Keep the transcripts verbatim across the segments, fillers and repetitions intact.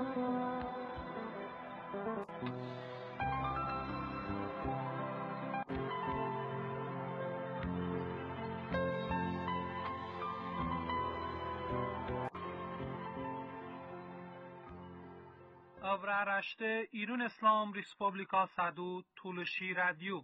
Avraaraşte İran İslam Respublika Sadu Tuluşi Radyo.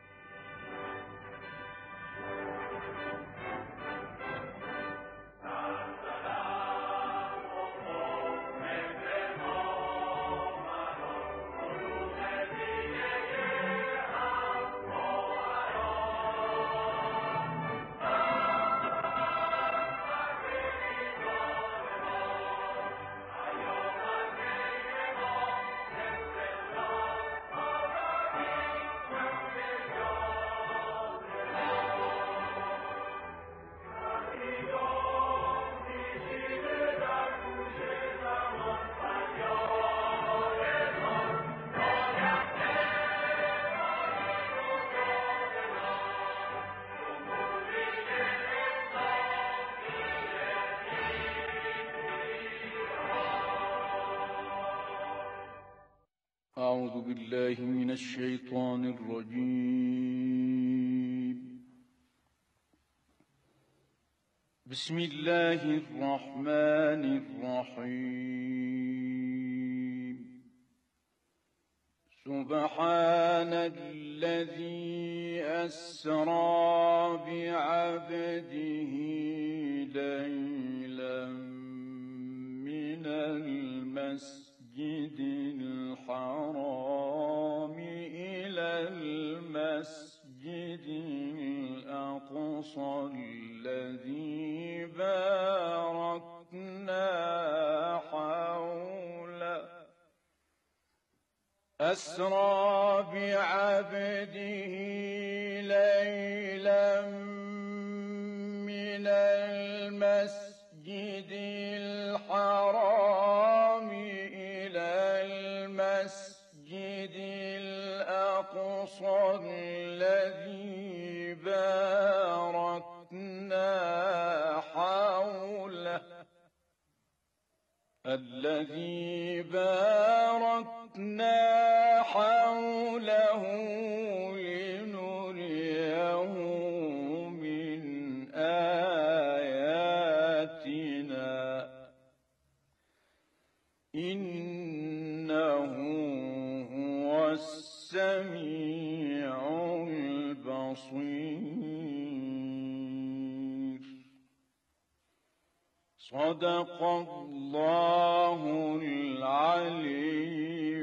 أعوذ بالله من الشيطان الرجيم. بسم الله الرحمن الرحيم. سبحان الذي أسرى بعبده ليلا من المسجد الحرام إلى المسجد الأقصى الذي باركنا حوله أسرى بعبده ليلا من المسجد الحرام إلى المسجد الأقصى الذي باركنا حوله الذي باركنا حوله لنريه من آياتنا إنه هو السميع البصير. صدق الله العلي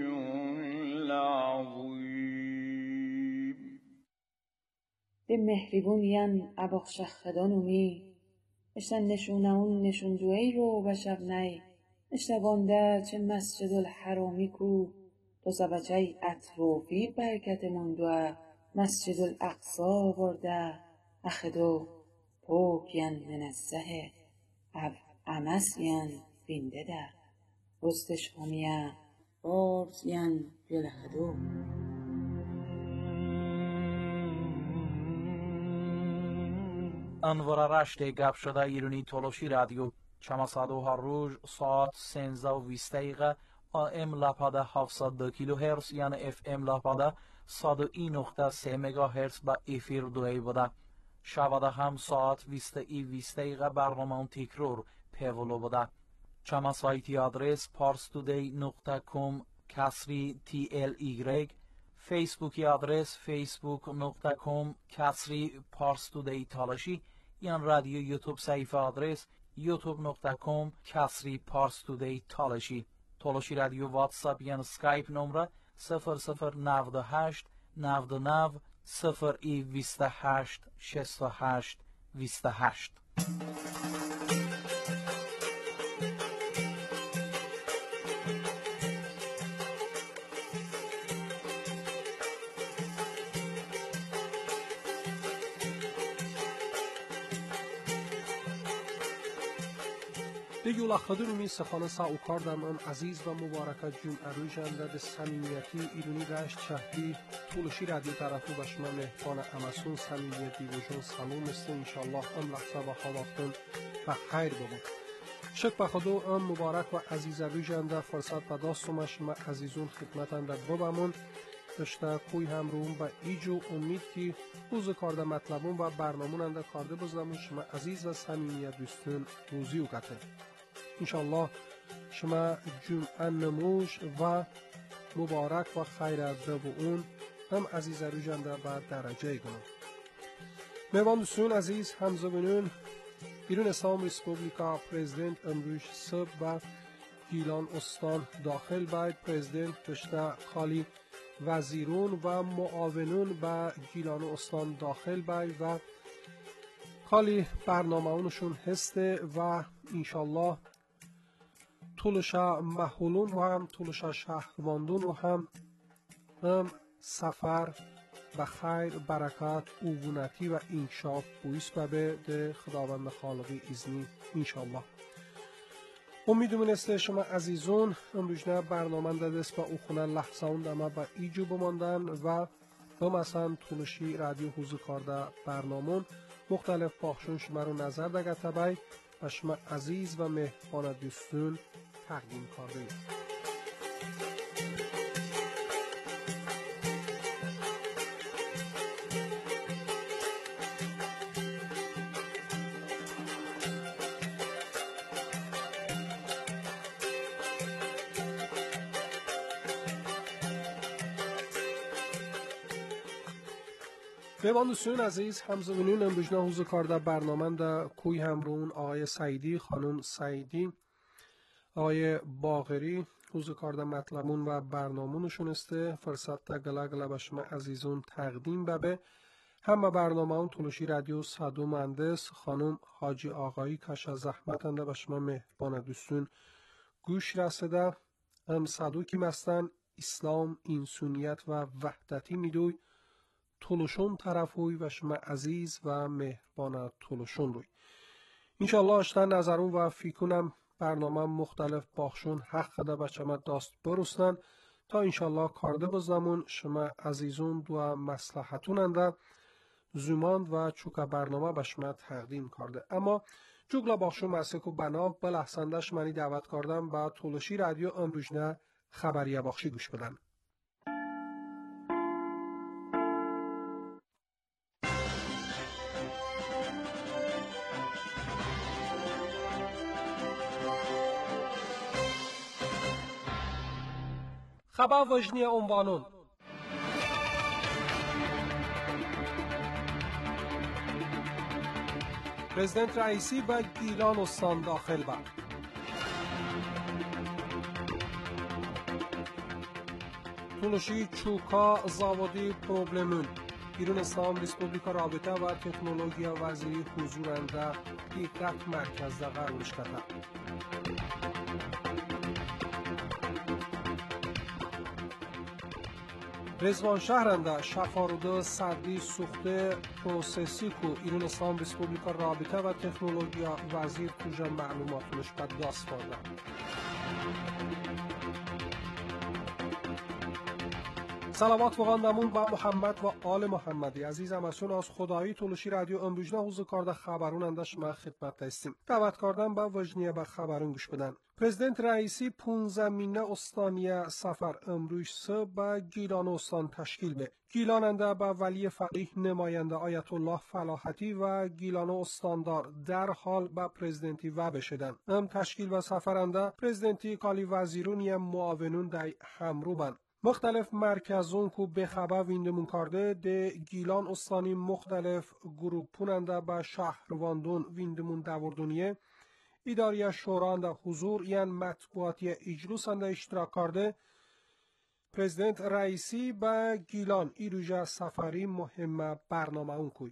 العظيم. به مهریبونین اباخشخدانومی اشتن نشونمون نشونجوی رو بشب نی اشتگانده چه مسجد الحرامی کو دو زبچه اطروفی برکت مندوه مسجد الاقصا برده اخدو پوکین منزه او امسین بینده در رستش همیه بارزین جلهدو. انوار رشته گپ شده ایرانی تولوشی رادیو چماسد و هر روز ساعت سنزده و بیست دقیقه آم لپاده هفتصد و دو کیلو هرتز یعنی اف ام لپاده صد و یک نقطه سه مگا هرتز با افیر دوی بوده. شباده هم ساعت بیست ای بیست دقیقه برنامه تکرار پیولو بوده. چما سایتی آدرس پارستودی نقطه کام کسری تی ال ایگرگ، فیسبوکی آدرس فیسبوک نقطه کام کسری پارستودی تالشی، یان رادیو یوتیوب صفحه آدرس یوتیوب نقطه کام کسری پارستودی تالشی. تالشی رادیو واتساپ یان سکایپ نمره صفر صفر نود و هشت نود و نه صفر ای بیست و هشت شصت و هشت بیست و هشت. دیگه لخدرمی سخانه ساوکار دمان عزیز و مبارکت جون اروجنده به صمیمیتی ایرانی رشت شهری طولشی رادیو طرفو و شما مهمان امسون صمیمیتی و جون سلام است. انشالله هم لحظه و حوافتون و خیر ببود. شک بخدو ام مبارک و عزیز رویجنده فرصت بداستم شما عزیزون خدمتن در ببامون داشته کوی هم روم و ایجو امید که روز کارده مطلبون و برنامون انده کارده بزنمون شما عزیز و صمیمیت دوستون روزی و کته انشالله شما جمعه نموش و مبارک و خیر از و اون هم عزیز رویجنده و درجه گنون میوان دوستون عزیز همزه بینون ایران اسلام ریسپوبلیکا پرزیدنت امروز صبح و گیلان استان داخل باید پرزیدنت داشته خالی وزیرون و معاونون و گیلان استان داخل باید و خالی برنامه اونشون هسته و انشالله طولشا محولون و هم طولشا شهرواندون و هم هم سفر و خیر برکت عفونتی و انکشاف بویس به ده خداوند خالقی ایزنی انشالله امیدوم است شما عزیزون امروزنه برنامه دست با او خونه لحظه اون دمه با ایجو بماندن و به مثلا طولشی رادیو حوزو کارده برنامون مختلف پاخشون شما رو نظر دگه تبای و شما عزیز و مهربان دوستون تقدیم کرده اید. میوان دوستان عزیز همزمینون امروزنه حوزو کارده برنامه دا کوی همرون آقای سعیدی خانم سعیدی آقای باغری حوزو کارده مطلبون و برنامونشون استه فرصت دا گله گله به شما عزیزون تقدیم ببه همه برنامه اون طولشی رادیو صدو مهندس خانم حاجی آقایی کشا زحمت انده به شما مهربان دوستون گوش رسده هم صدو کی مستن اسلام انسانیت و وحدتی میدوی طولشون طرفوی و شما عزیز و مهربان طولشون روی انشالله اشتن نظرون و فیکنم برنامه مختلف باخشون حق خدا به شما داست برستن تا انشالله کارده بزنمون شما عزیزون دو مصلحتون انده زمان و چوکا برنامه به شما تقدیم کرده اما جوگلا باخشون مسیکو بنا بلحسندش منی دعوت کردم با طولشی رادیو امروزنه خبریه باخشی گوش بدن خبر وجنی عنوانون پرزیدنت رئیسی و گیلان استان داخل با طولشی چوکا زاودی پروبلمون ایران اسلام ریسپوبلیکا رابطه و تکنولوژیا وزیری حضورنده دقت مرکز در قرارش کرده رزوان شهرنده شفاروده سردی سوخته پروسسی کو ایران اسلام ریسپوبلیکا رابطه و تکنولوژیا وزیر توجه معلوماتونش به دست فرده سلامات بغاندمون با محمد و آل محمدی عزیز همسون از خدایی طولشی رادیو امروزنه حوزو کارده خبرون اندش ما خدمت دستیم دعوت کردم با وجنیه با خبرون گوش بدن پرزیدنت رئیسی پونزدهمین استانیه سفر امروز صبح با گیلان استان تشکیل به گیلاننده با ولی فقیه نماینده آیت الله فلاحتی و گیلان استاندار در حال با پرزیدنتی و بشدن ام تشکیل و سفرنده پرزیدنتی کالی وزیرون یا معاونون در همرو بند مختلف مرکزون کو به خبر ویندمون کرده ده گیلان استانی مختلف گروپوننده با شهرواندون ویندمون دوردونیه اداری شورا در حضور یعنی مطبوعاتی اجلوس انده اشتراک کرده پرزیدنت رئیسی با گیلان ایروژه سفری مهم برنامه اون کوی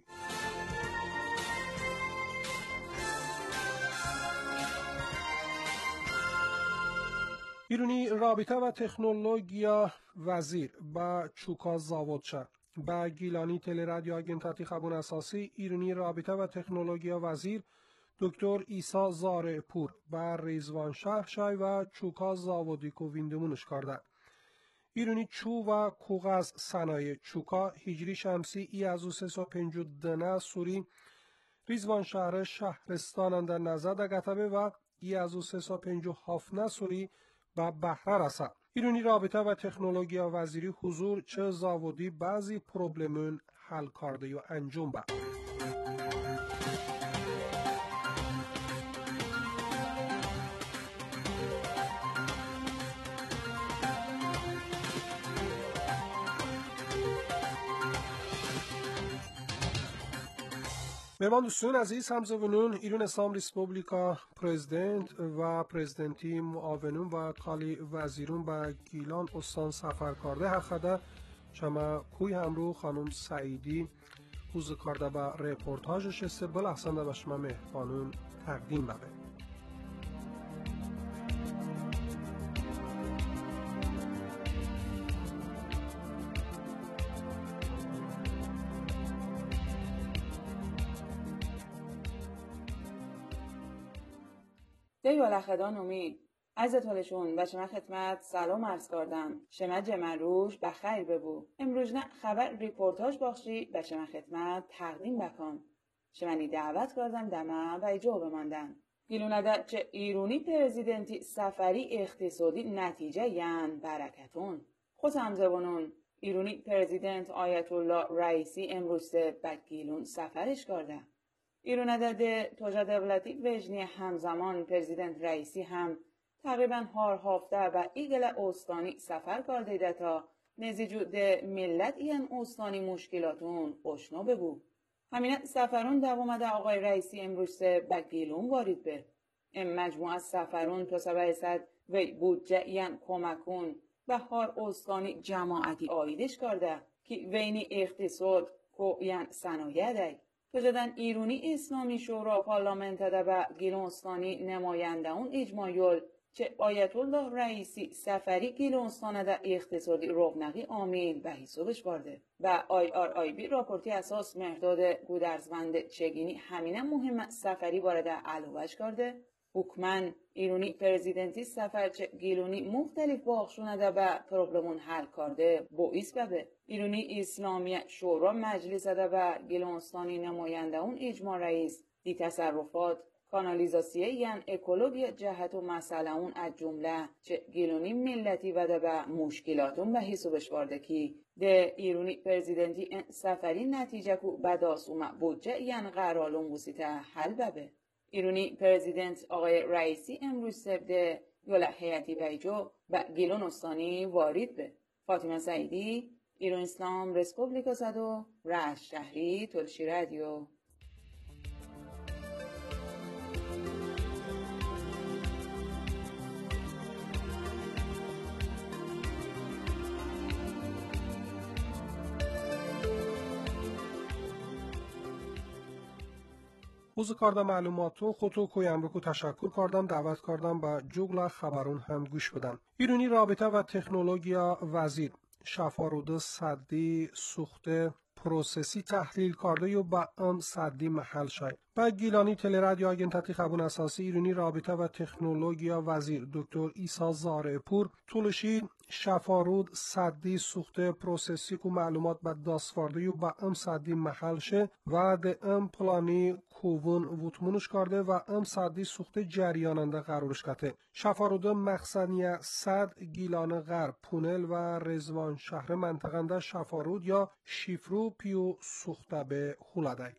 ایرانی رابطه و تکنولوژیا وزیر با چوکا زاودچه با گیلانی تله رادیو آگنتاتی خبون اساسی ایرانی رابطه و تکنولوژیا وزیر دکتر ایسا زاره پور با رزوان شهر شای و چوکا زاودی کو ویندمونش کرده ایرانی چو و کوغاز صنایع چوکا هجری شمسی ای از او سه و پنجاه دنه سوری ریزوان شهر شهرستان اندر نزد گتبه و ای از او سه سا پنج و هفت سوری به بهره رسد. ایرونی رابطه و تکنولوژی وزیری حضور چه زاودی بعضی پروبلمون حل کرده و انجام به. مهمان دوستان عزیز، همزبانان ایران اسلام ریسپوبلیکا پرزیدنت و پرزیدنتی معاونون و کالی وزیرون به گیلان استان سفر کرده حقده شما کوی همرو خانم سعیدی حوز کرده به رپورتاژش است بل احسنده به شما مهمانون تقدیم بده. دی ولخدان امید از تولشون به شما خدمت سلام عرض کردم. شما جمروش بخیر ببو. امروز نه خبر ریپورتاج باخشی به شما خدمت تقدیم بکن. شما نی دعوت کردم دمه و ایجا بماندن. گیلونده چه ایرونی پرزیدنتی سفری اقتصادی نتیجه یان برکتون. خود همزبانون ایرونی پرزیدنت آیت الله رئیسی امروز به گیلون سفرش کرده. ایرونده ده توجه دولتی وجنی همزمان پرزیدنت رئیسی هم تقریبا هر هفته و ایگل اوستانی سفر کرده تا نزیجو ده ملت این اوستانی مشکلاتون اشنا ببو. همین سفرون دوامده آقای رئیسی امروز به گیلون وارد به. ام مجموعه سفرون تو سبع صد و بودجه این کمکون به هر اوستانی جماعتی آیدش کرده که وینی اقتصاد کو این صنایع ده. بجدن ایرونی اسلامی شورا پارلمنت ده به گیلونستانی نماینده اون اجماعیل چه آیت الله رئیسی سفری گیلونستان ده اقتصادی رونقی آمیل به حسابش برده و آی آر آی بی راپورتی اساس مهداد گودرزوند چگینی همینه مهم سفری وارد علاوهش کرده. حکمن ایرونی پرزیدنتی سفر چه گیلونی مختلف باخشونه ده به پروبلمون حل کرده باعث ببه. ایرونی اسلامی شورا مجلس ده به گیلونستانی نماینده اون اجماع رئیس دی تصرفات کانالیزاسیه یعن اکولوژی جهت و مسئله اون از جمله چه گیلونی ملتی و ده به مشکلاتون به حسابش وارده کی ده ایرونی پرزیدنتی سفری نتیجه کو بداسوم بودجه یعن قرالون وسیطه حل ببه. ایرونی پرزیدنت آقای رئیسی امروز سبده یوله حیاتی بیجو به گیلون استانی وارد به. فاطمه سعیدی ایران اسلام ریسپوبلیکا صدو رشت شهری تلشی رادیو. حوز کارده معلوماتو خودتو کوی امروکو تشکر کردم دعوت کردم به جوگل خبرون هم گوش بدن. ایرونی رابطه و تکنولوژی وزیر شفارود صدی سوخته پروسسی تحلیل کرده و با آن صدی محل شد. با گیلانی تله رادیو آگنتاتی خبون اساسی ایرونی رابطه و تکنولوژی وزیر دکتر ایسا زارپور طولشی شفارود صدی سوخته پروسسی کو معلومات با داسوارده و با ام صدی محل شه و ده ام پلانی کوون وطمونش کرده و ام صدی سوخته جریاننده قرارش کته. شفارود مقصدیه صد گیلان غرب پونل و رزوان شهر منطقنده شفارود یا شیفرو پیو سوخته به خولاده.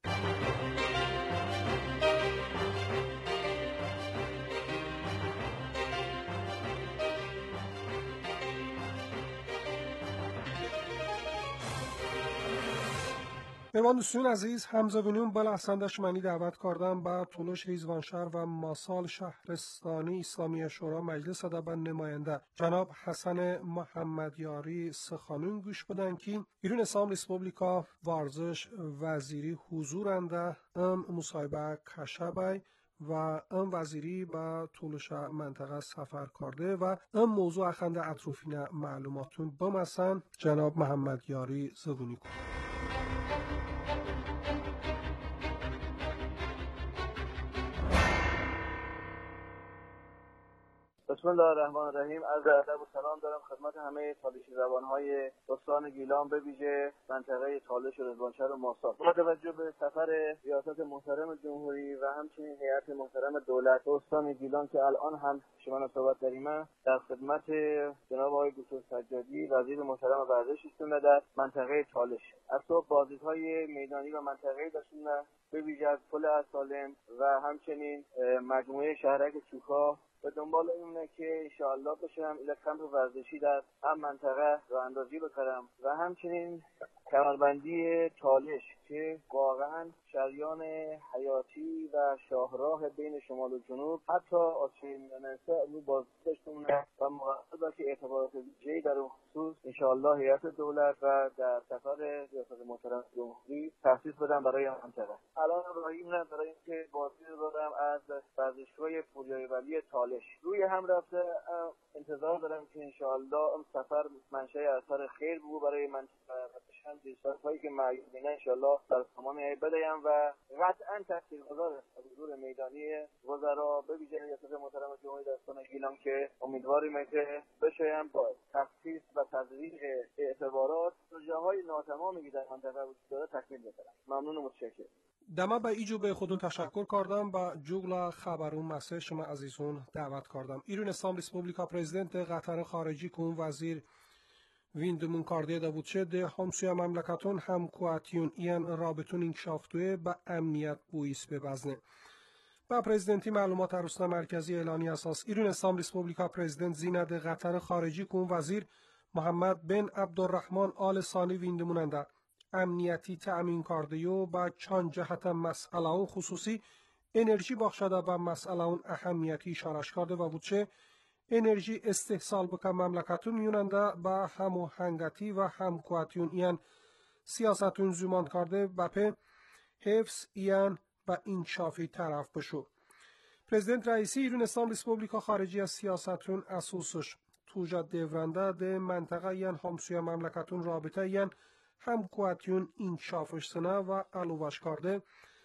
مهمان دوستان عزیز همزبانیون بل احسنده شمانی دعوت کردم با طولش ریزوانشهر و ماسال شهرستانی اسلامی شورا مجلس ادب نماینده جناب حسن محمدیاری سخانون گوش بدن که ایران اسلام ریسپوبلیکا ورزش وزیری حضورنده ام مصاحبه کشبای و ام وزیری با طولش منطقه سفر کرده و ام موضوع اخنده اطروفین معلوماتون بمسن جناب محمدیاری زبونی کن. بسم الله الرحمن الرحیم. عرض ادب و سلام دارم خدمت همه تالشی زبان‌های استان گیلان، به ویژه منطقه تالش و رضوانشهر و ماسات. با توجه به سفر ریاست محترم جمهوری و همچنین هیئت محترم دولت استان گیلان که الان هم شما صحبت داریم، در خدمت جناب آقای دکتر سجادی وزیر محترم ورزش هستیم در منطقه تالش. از صبح بازدیدهای میدانی و منطقه‌ای داشتیم، به ویژه از پل اسالم و همچنین مجموعه شهرک چوکا به دنبال اینه که انشاءالله بشم الى کمپ ورزشی در هم منطقه راه اندازی بکنم و همچنین کمربندی تالش که واقعا شریان حیاتی و شاهراه بین شمال و جنوب حتی آسیای میانسه رو بازداشتمونه و مقصد که اعتبارات ویژه‌ای در اون خصوص انشاءالله هیئت دولت و در سفر ریاست محترم جمهوری تخصیص بدم برای منطقه. الان راهیم برای اینکه بازدید دارم از ورزشگاه پوریای ولی تالش. روی هم رفته انتظار دارم که انشاءالله اون سفر منشأ اثر خیر بود برای من و دیستانس هایی که معیوبینه انشاءالله در سامان بدهیم و قطعا تاثیرگذار است حضور میدانی وزرا به ویژه ریاست محترم جمهوری استان گیلان که امیدواریم که بشیم با تخصیص و تدریج اعتبارات پروژه‌های ناتمامی که در منطقه وجود داره تکمیل بکنم. ممنون و متشکرم. دما به ایجو به خودون تشکر کردم با جوگلا خبرون مسه شما عزیزون دعوت کردم. ایران اسلام ریسپوبلیکا پرزیدنت قطر خارجی کن وزیر ویندمون کارده دا بود چه ده همسویا مملکتون هم کواتیون این رابطون انکشافتوه با امنیت بویس ببزنه. با پرزیدنتی معلومات روستا مرکزی اعلانی اساس ایران اسلام ریسپوبلیکا پرزیدنت زینه ده قطر خارجی کن وزیر محمد بن عبدالرحمن آل ثانی ویندموننده امنیتی تأمین کرده و با چند جهت مسئله و خصوصی انرژی بخشده با مسئله اون اهمیتی اشارش کرده و بود چه انرژی استحصال بکن مملکتون میوننده با هماهنگی و همکواتیون این سیاستون زمان کرده و په حفظ این و انکشافی طرف بشو. پرزیدنت رئیسی ایران اسلام ریسپوبلیکا خارجی از سیاستون اساسش توجه دیورنده ده منطقه این همسویا مملکتون رابطه این همکواتیون انکشافش سنه و علوش کرده.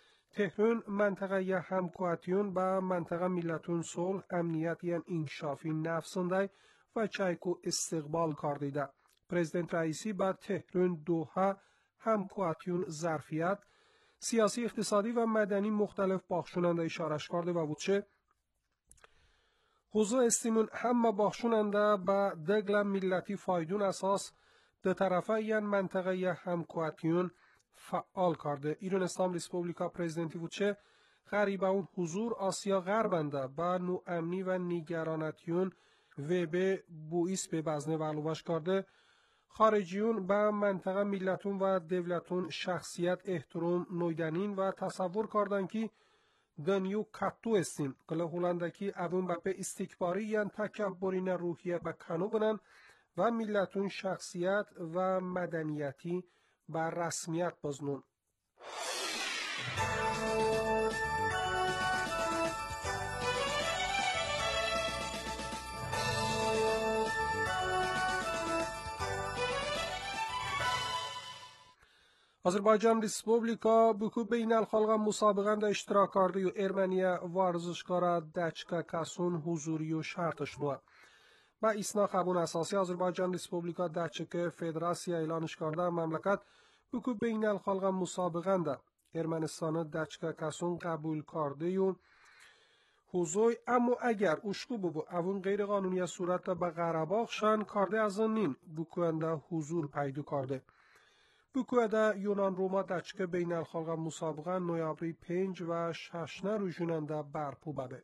تهران منطقه همکواتیون با منطقه ملتون صلح امنیت یان انکشافی نفسنده و چایکو استقبال کرده. پرزیدنت رئیسی با تهران دوحه همکواتیون ظرفیت سیاسی اقتصادی و مدنی مختلف بخشوننده اشارش کرده و بود چه حضور استیمون همه بخشوننده با دگل ملتی فایدون اساس ده طرفه یان منطقه همکواتیون فعال کرده. ایران اسلام ریسپوبلیکا پرزیدنتی بود چه غریبه اون حضور آسیا غربنده با نو امنی و نیگرانتیون و به بویس به بزنه و علوش کرده. خارجیون با منطقه ملتون و دولتون شخصیت احترام نویدنین و تصور کردن که دنیو کتو استین کله هولندکی اون با به استکباری یان تکبرین روحیه با کنو بنن و ملتون شخصیت و مدنیتی با رسمیت بزنون. آذربایجان ریسپوبلیکا بکو بین الخلق مسابقه دا اشتراک کرده و ارمنیا ورزشکار دچکا کسون حضوری و شرطش نوه. با اسنا خبون اساسی آذربایجان ریسپوبلیکا دچکا فدراسیا اعلانش کرده مملکت بکو بین الخلق مسابقه دا ارمنستان دچکا کسون قبول کرده و حضوری اما اگر اشکو ببو اون غیر قانونی صورت با قرباق شان کرده از نین بکو انده حضور پیدا کرده. بکوه یونان روما دچکه بین الخلق مسابقه نویابری پنج و ششنه رو جوننده برپو بده.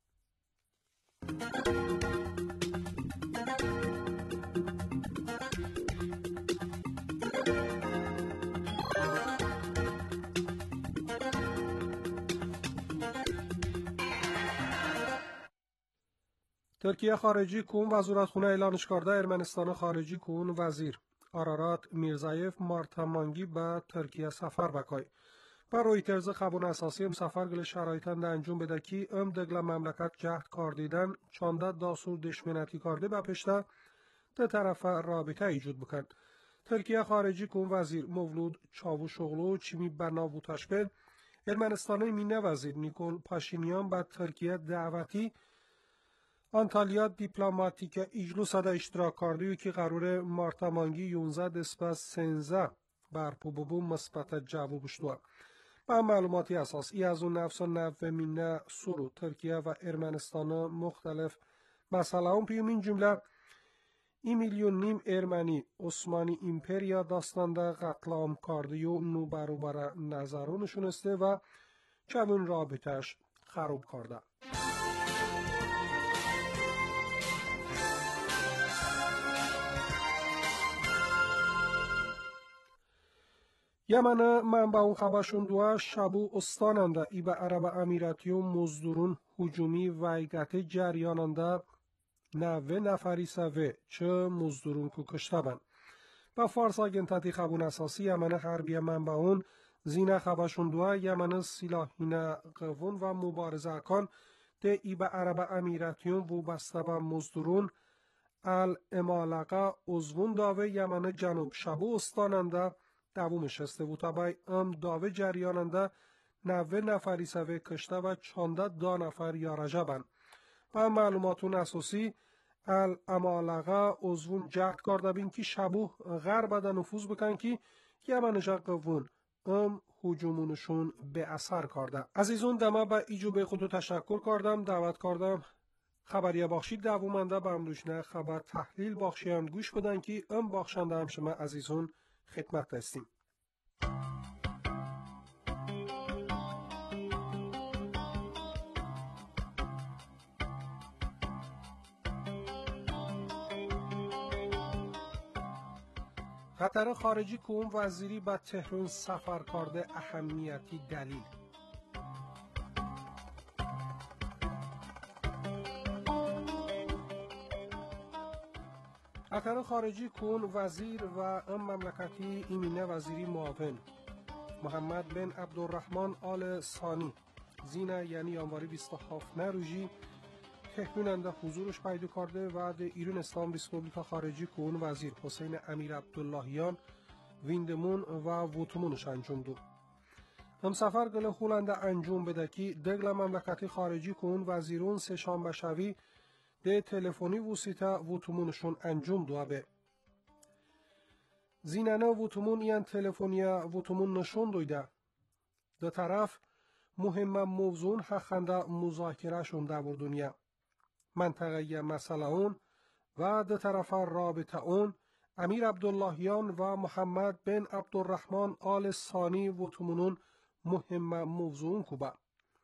ترکیه خارجی کون وزارت خونه اعلانش کرده ارمنستان خارجی کون وزیر آرارات میرزایف مارتامانگی با ترکیه سفر بکای. با رویترز خبون اساسی هم سفر گل شرایطان دا انجام بده کی ام دگل مملکت جهد کاردیدن چانده داسور دشمنتی کرده با پشته ده طرف رابطه ایجود بکن. ترکیه خارجی کن وزیر مولود چاوو شغلو چیمی بناو تشکل ارمنستان مینه وزیر نیکول پاشینیان با ترکیه دعوتی Antalya diplomatik iclusada iştirak kardığı ki qarure martamangi yonzده دسپس سنزده برپو ببو مثبت جواب شدوا. با معلوماتی اساسی از اون نفس و نوه مینه سورو ترکیه و ارمنستان مختلف مثلا اون پیومین جمله این میلیون نیم ارمنی عثمانی ایمپریا داستانده قتلام کردی و نو برابر نظرونشون استه و چون رابطش خراب کرده. یمن منبعون خبرشون دوه شبو استاننده ای به عرب امیراتی و مزدورون هجومی ویگت جریاننده نوه نفری سوه چه مزدورون که کشته بند. با فارس آگنتاتی خبون اساسی یمن حربی منبعون زینه خبرشون دوه یمن سلاحین قوون و مبارزه کن ده ای به عرب امیراتیون و بسته به مزدورون الامالقه ازوون داوه یمن جنوب شبو استاننده دووم شسته و تابای ام داوه جریاننده نوه نفری سوه کشته و چانده دا نفر یارجه بند. با معلوماتون اساسی الامالقه ازوون جهد کرده بین که شبو غرب ده نفوذ بکن که یمن قوون ام هجومونشون به اثر کرده. عزیزون دمه به ایجوب خودو تشکر کردم، دعوت کردم خبریه بخشی دوومنده به امروشنه خبر تحلیل بخشی هم گوش بدن که ام بخشنده هم شما عزیزون خدمت هستیم. خطر خارجی کوم وزیری به تهران سفر کرده اهمیتی دلیل. خطر خارجی کون وزیر و ام مملکتی ایمینه وزیری معاون محمد بن عبدالرحمن آل ثانی زینه یعنی یانواری بیست و هفت روژی تهراننده حضورش پیدا کرده و ده ایران اسلام ریسپوبلیکا خارجی کون وزیر حسین امیر عبداللهیان ویندمون و ووتمونش انجام دو. هم سفر گله هولنده انجام بده که دگل مملکتی خارجی کون وزیرون سه شنبه شوی ده تلفنی وسیطه ووتمونشون انجام دو به. زینانه ووتمون این تلفنیا ووتمون نشون دویده. دو طرف مهم موضوع حقنده مذاکره شون در دنیا. منطقه مسئله اون و دو طرف رابطه اون امیر عبداللهیان و محمد بن عبدالرحمن آل ثانی ووتمونون مهم موضوع کوبه.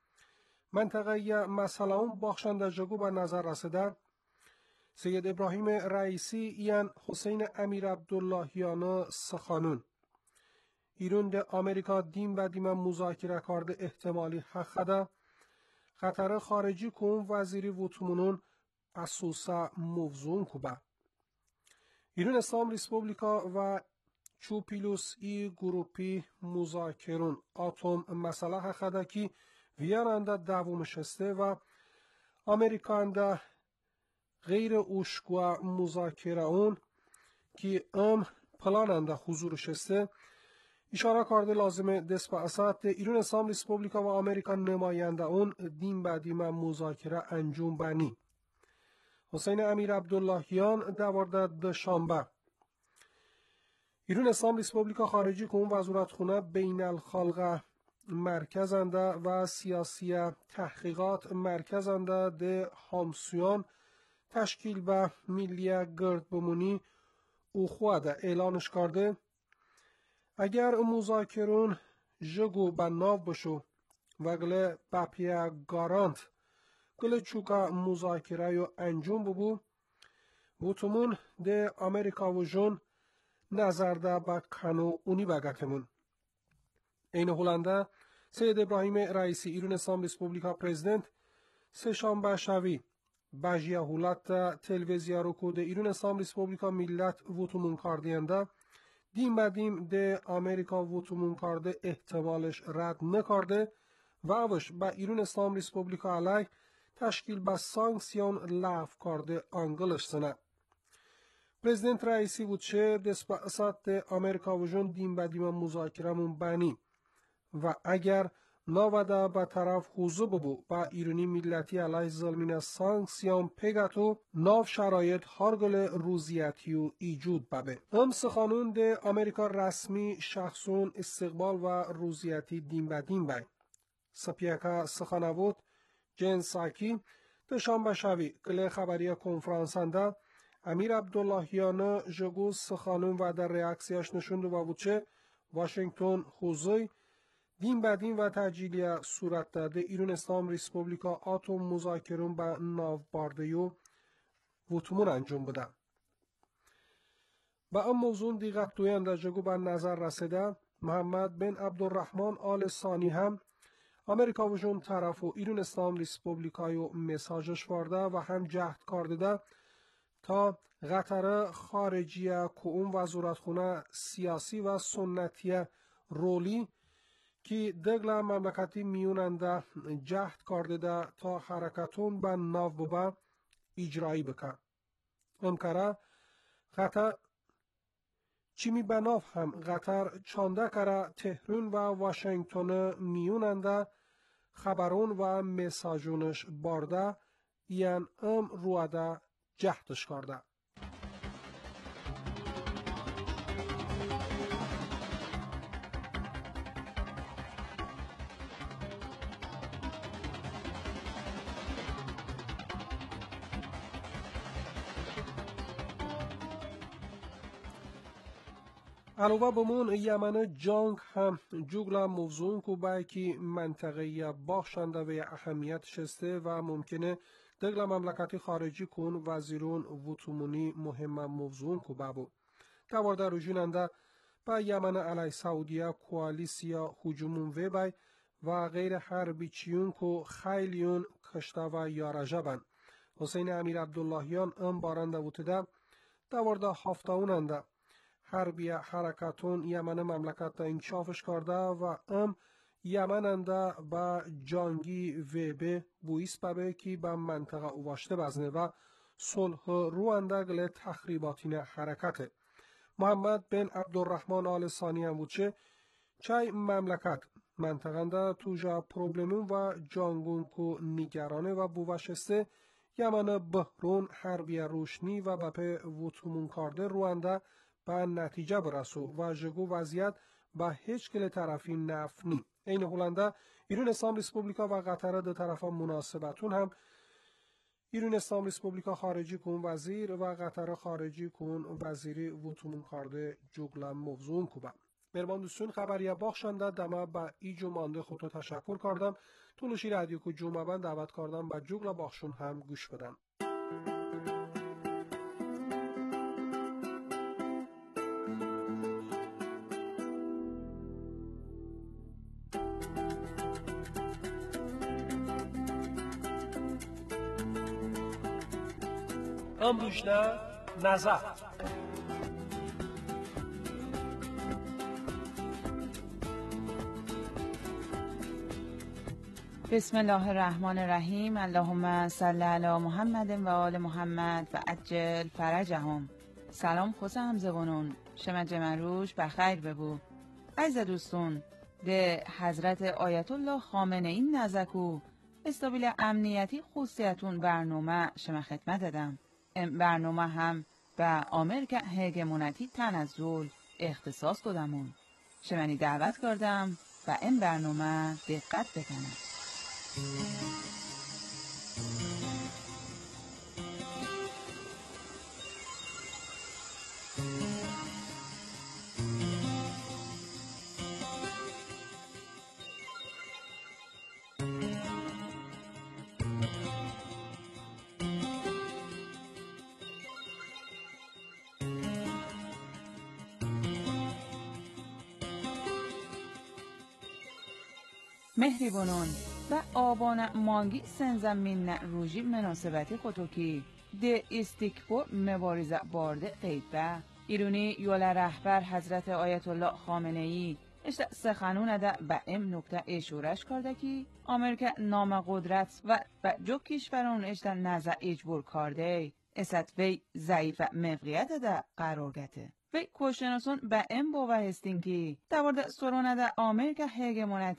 منطقه مسئله اون بخشنده جگو به نظر رسیده سید ابراهیم رئیسی این حسین امیر عبداللهیان سخانون ایران ده امریکا دیم و دیم مذاکره کرده احتمالی حق ده خطر خارجی کن وزیری ووتمونون اساسا موضوع کوبه. ایران اسلام ریسپوبلیکا و چوپیلوس ای گروپی مذاکرون آتوم مسئله حق ده که ویرانده دوم شسته و امریکانده غیر اوشگوه مذاکره اون که ام پلاننده حضور شسته اشاره کرده لازمه دست به اسات ایران اسلام ریسپوبلیکا و امریکا نماینده اون دیم به دیم مذاکره انجام بنی. حسین امیر عبداللهیان دوارده دوشنبه ایران اسلام ریسپوبلیکا خارجی کن وزارتخونه بین الخلقه مرکزنده و سیاسی تحقیقات مرکزنده ده همسویان تشکیل به ملی گرد بمونی او خواهد اعلانش کرده اگر مذاکرون جگو به ناو بشو و گله بپیه گارانت گله چوکا مذاکره یو انجام ببو وطمون ده امریکا و جون نظر ده با کنو اونی بگتمون. این هولنده سید ابراهیم رئیسی ایران اسلام ریسپوبلیکا پرزیدنت سه شنبه شوی بجیه هولت تلویزیا رو کود ایران اسلام ریسپوبلیکا ملت ووتمون کردینده دیم بدیم ده امریکا ووتمون کرده احتمالش رد نکرده و اوش با ایران اسلام ریسپوبلیکا علیه تشکیل با سانکسیون لغو کرده انگلش سنه. پرزیدنت رئیسی بود چه دست با اسات امریکا و جون دیم بدیم مذاکرمون بنی و اگر ناوده به طرف خوزه ببو با ایرانی ملتی علیه ظلمین سانکسیان پیگتو ناف شرایط هارگل روزیتی و ایجود ببه. هم سخانون ده امریکا رسمی شخصون استقبال و روزیتی دین به دین بای. سپیکا سخانوود جن ساکی دشانبه شوی کل خبری کنفرانسنده امیر عبداللهیان جگو سخانون و در ریاکسیاش نشونده و وچه واشنگتن خوزه دین به دین و تجلیه صورت داده ایران اسلام ریسپوبلیکا آتوم مذاکرون به ناو باردهیو وطمون انجام بده. با ام موضوع دیگه دوینده جگو به نظر رسیده محمد بن عبدالرحمن آل ثانی هم امریکا وجون طرف و ایران اسلام ریسپوبلیکایو مساجش وارده و هم جهد کرده تا قطر خارجیه که اون وزارتخونه سیاسی و سنتی رولی که دگل مملکتی میوننده جهد کرده تا حرکتون به ناو ببه اجرایی بکن. امکاره قطر چیمی به ناو هم قطر چانده کره تهران و واشنگتن میوننده خبرون و مساجونش بارده یعن ام رواده جهدش کرده. علاوه بمون یمن جنگ هم جوگلا موضوع کو بای که منطقه باخشنده و اهمیت شسته و ممکنه دگل مملکتی خارجی کن وزیرون وطمونی مهم موضوع کو بابو. دوارده روژیننده با یمن علی سعودیه کوالیسیا هجومون و بای و غیر حربی چیون کو خیلیون کشته و یارجه بند. حسین امیر عبداللهیان ام بارنده وطده دوارده هفتاوننده حربی حرکتون یمن مملکت تا انکشافش کرده و ام یمن انده با جانگی و به بویس ببه که با منطقه اواشته بزنه و صلح رو انده گله تخریباتین حرکته. محمد بن عبدالرحمن آل ثانی هم بوچه چای مملکت منطقه انده توجا پروبلمون و جانگون کو نگرانه و بوشسته یمن بحرون حربی روشنی و بپه وطمون کرده رو انده به نتیجه برسو و جگو وضعیت به هیچ کل طرفی نفنی. این هولنده ایران اسلام ریسپوبلیکا و قطر دو طرفا مناسبتون هم ایران اسلام ریسپوبلیکا خارجی کن وزیر و قطر خارجی کن وزیری وطمون کرده جوگلم موضوع کوبم. مرمان دوستون خبریه باخشنده دمه با ای جمانده خودتو تشکر کردم. طولشی رادیو که جمعه بند دعوت کردم با جوگل باخشون هم گوش بدن. امروزنه نظر بسم الله الرحمن الرحیم. اللهم صل علی محمد و آل محمد و عجل فرجهم. سلام خوز همزبانون، شما جمروش بخیر ببو. عزیز دوستون، ده حضرت آیت الله خامنه ای نزکو استابیل امنیتی خصوصیتون برنامه شما خدمت دادم. این برنامه هم به آمریکا هگمونیتی تنزل اختصاص دادمون. شمانی دعوت کردم و این برنامه دقت بکنم. مهریبانان و آبان مانگی سنزمین روژی مناسبتی خودکی ده استیکپو مبارزه بارده قیبه ایرونی یول رهبر حضرت آیت الله خامنه ای اشت سخنون ده به ام نکته اشورش کرده که آمریکا نام قدرت و به جو کشوران اشت نزه اجبور کرده است وی ضعیف موقعیت ده قرار گته. وی کوشناسون به ام باور هستین که دوارده سرانه ده آمریکا هگمونیتی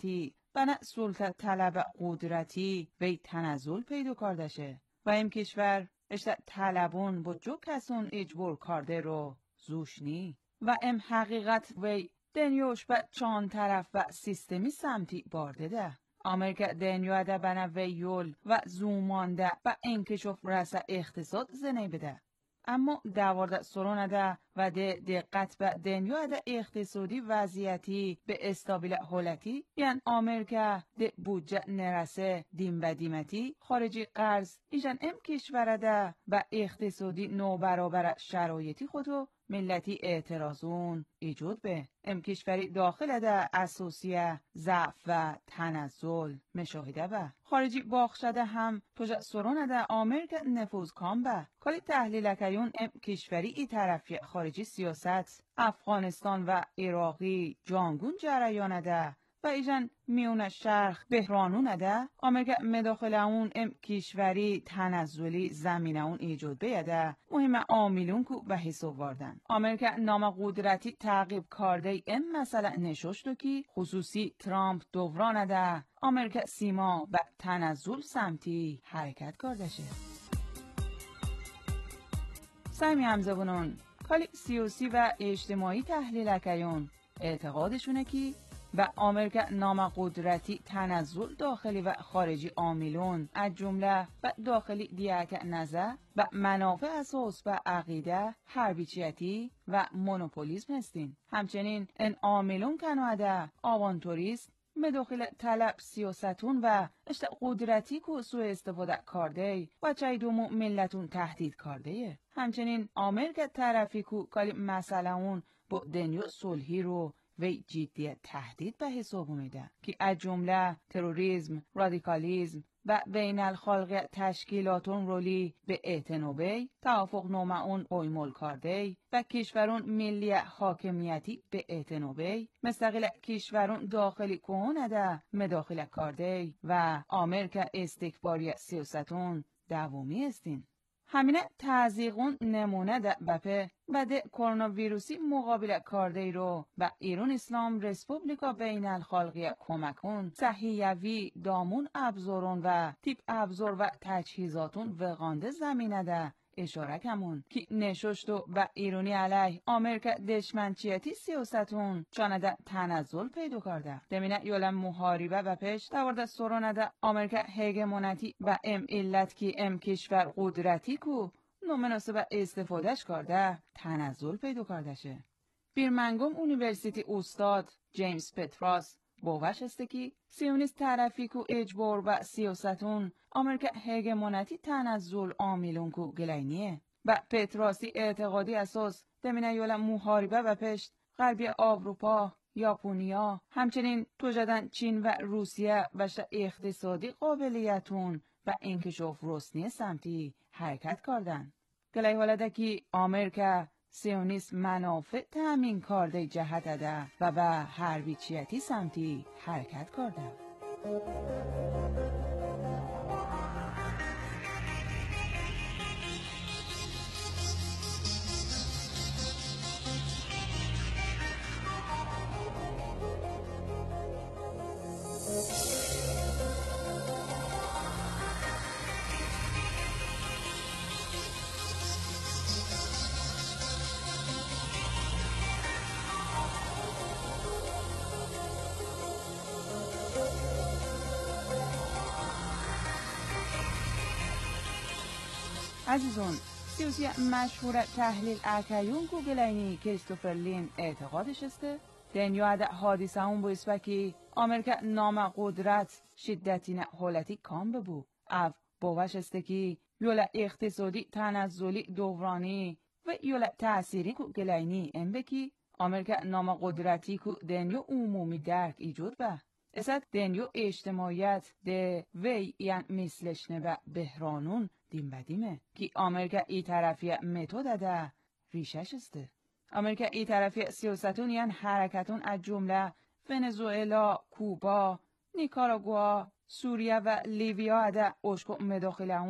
بنا سلطه طلب قدرتی وی تنزل پیدا کردشه و این کشور اشتا طلبون با جو کسون اجبور کرده رو زوشنی و ام حقیقت وی دنیوش با چان طرف و سیستمی سمتی بارده ده. امریکا دنیا ده بنا وی یول و زومانده و انکشاف رسا اقتصاد زنی بده. اما دوارده سرونه ده و ده دقت به دنیا ده اقتصادی وضعیتی به استابیل حالتی یعنی امریکا ده بودجه نرسه دیم به دیمتی خارجی قرض ایجان ام کشور ده به اقتصادی نو برابر شرایطی خودو ملتی اعتراضون ایجود به ام کشوری داخل ده اساسیه ضعف و تنزل مشاهده به خارجی باخ شده هم توجه سرونه ده امریکا نفوذ کام به کلی تحلیل کیون ام کشوری ای طرفی خارجی سیاست افغانستان و عراقی جانگون جریانه ده و ایجان میون شرق بحرانون ده امریکا مداخل اون ام کشوری تنزلی زمینه اون ایجاد بیده مهم عاملون کو به حساب واردن امریکا نام قدرتی تعقیب کرده ام مثلا نشوشتو کی خصوصی ترامپ دوران ده امریکا سیما و تنزل سمتی حرکت کردشه. سعی همزبونون کلی سیاسی و اجتماعی تحلیل کیون اعتقادشونه کی و امریکا نام قدرتی تنزل داخلی و خارجی عاملون از جمله و داخلی دیگه نظر و منافع اساس و عقیده حربیچیتی و مونوپولیسم هستین. همچنین این عاملون کنواده آوانتوریست مداخل طلب سیاستون و اشت قدرتی که سوء استفاده کرده و چای دومو ملتون تهدید کرده. همچنین امریکا طرفی که کلی مسئله اون با دنیا صلحی رو وی جدی تهدید به حساب میده که از جمله تروریسم، رادیکالیسم و بین الخلق تشکیلاتون رولی به اعتنابی توافق نامه اون اویمول کرده و کشورون ملی حاکمیتی به اعتنابی مستقل کشورون داخلی کهونه ده مداخله کرده و امریکا استکباری سیاستون دوامی استین. همینه تزیقون نمونه ده بپه و ده کرونا ویروسی مقابله کرده رو و ایران اسلام رسپوبلیکا بین الخلقی کمکون صحیوی دامون ابزارون و تیپ ابزار و تجهیزاتون وقانده زمینه ده اشاره کمون که نششتو و ایرانی علیه امریکا دشمنچیتی سیاستون چانده تنزل پیدا کرده. دمینه یولم محاربه و پیش دوارده سرانده امریکا هگمونتی و ام علت که ام کشور قدرتی کو نامناسب استفادهش کرده تنزل پیدا کرده شه. بیرمنگام اونیورسیتی استاد جیمز پتراس باوش است که سیونیست طرفی کو اجبار و سیاستون امریکا هگمونتی تنزل عاملون کو گلینیه و پتراسی اعتقادی اساس دمینه یول محاربه و پشت غربی اروپا یاپونیا همچنین توجدن چین و روسیه و اقتصادی قابلیتون و انکشاف رسنی سمتی حرکت کردن. گلی حالده که امریکا سیونیست منافع تأمین کرده جهت ده و به حربیچیتی سمتی حرکت کرده. عزیزون سیاسی مشهور تحلیل اکیون گوگلینی کریستوفر لین اعتقادش استه دنیا ده حادثه اون با اسپکی امریکا نام قدرت شدتین حالتی کام ببو او باوش استه که یولا اقتصادی تنزلی دورانی و یولا تأثیری گوگلینی ام بکی امریکا نام قدرتی که دنیا عمومی درک ایجود به اسد دنیا اجتماعیت ده وی یعنی مثلش نبه بحرانون دیم بدیمه که امریکا ای طرفی متد ده ریشش استه. امریکا ای طرفی سیاستون یعنی حرکتون از جمله ونزوئلا، کوبا، نیکاراگوا، سوریه و لیبیا ده اشکو مداخله اون